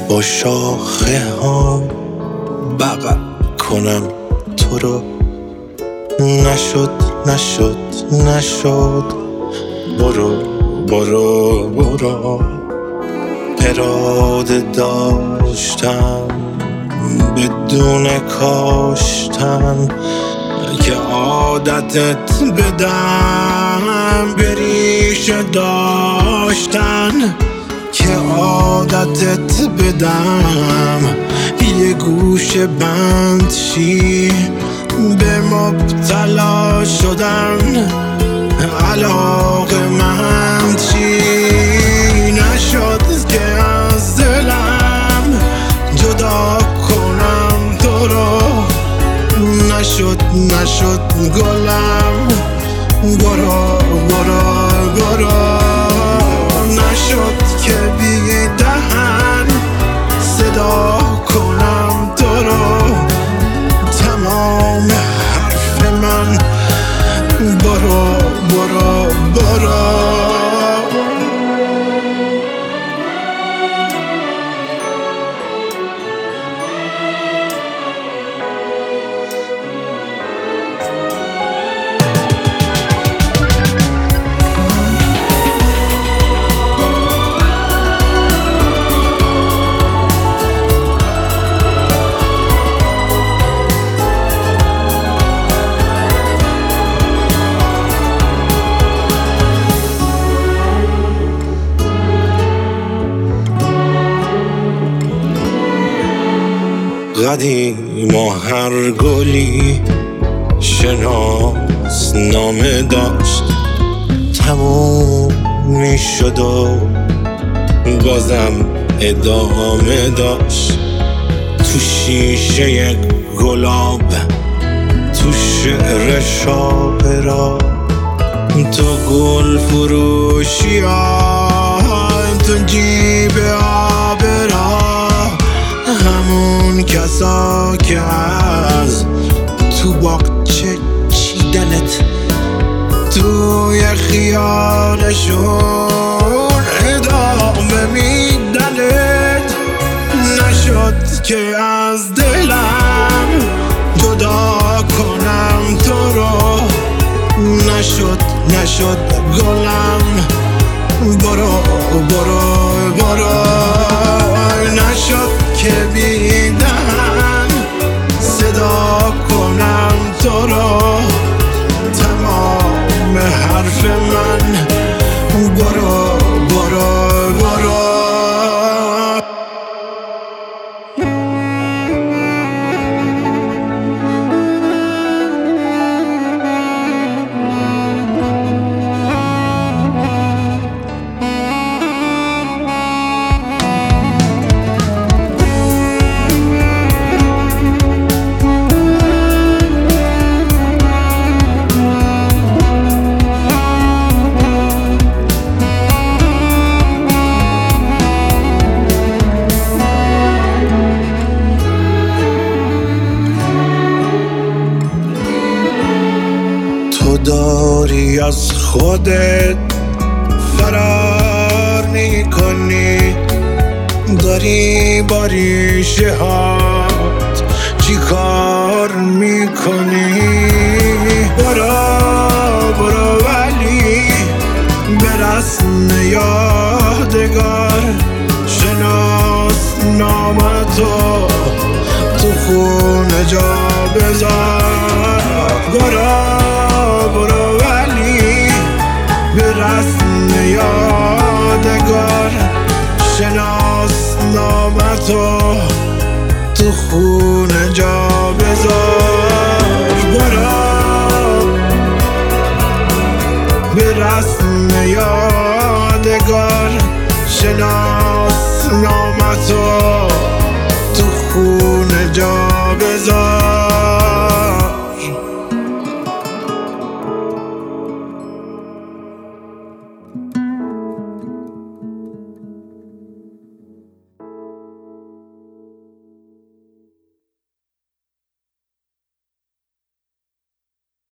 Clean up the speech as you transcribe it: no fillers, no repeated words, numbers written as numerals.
با شاخه ها بغل کنم تو رو. نشد نشد نشد، برو برو برو. اراده داشتم بدون کاشتن که عادتت بدم، بریشه داشتن که عادتت بدم. یه گوشه بند شی به مبتلا شدن، علاقه‌مند شی. نشد که از دلم جدا کنم تو رو. نشد نشد گلم، برو برو برو. نشد که بی دهن صدا کنم تو رو. تمام حرف من برو برو برو. قدیم و هر گلی شناس نامه داشت، تموم می شد و بازم ادامه داشت. تو شیشه گلاب، تو شعر شاعرا، تو گل فروشی ها، تو جیب آبرا. همون کسا که از تو باغچه چیدنت، توی خیالشون ادامه میدنت. نشد که از دلم جدا کنم تو رو. نشد نشد گلم، برو برو برو. نشد که بی دهن صدا کنم تو رو. تمام حرف من برو برو برو. داری از خودت فرار میکنی، داری با ریشه هات چی کار میکنی. برو برو ولی به رسم یادگار، شناس نامتو تو خونه جا بذار. برو برو ولی به رسم یادگار، شناس نامتو تو خونه جا بذار. برو به رسم یادگار، شناس نامتو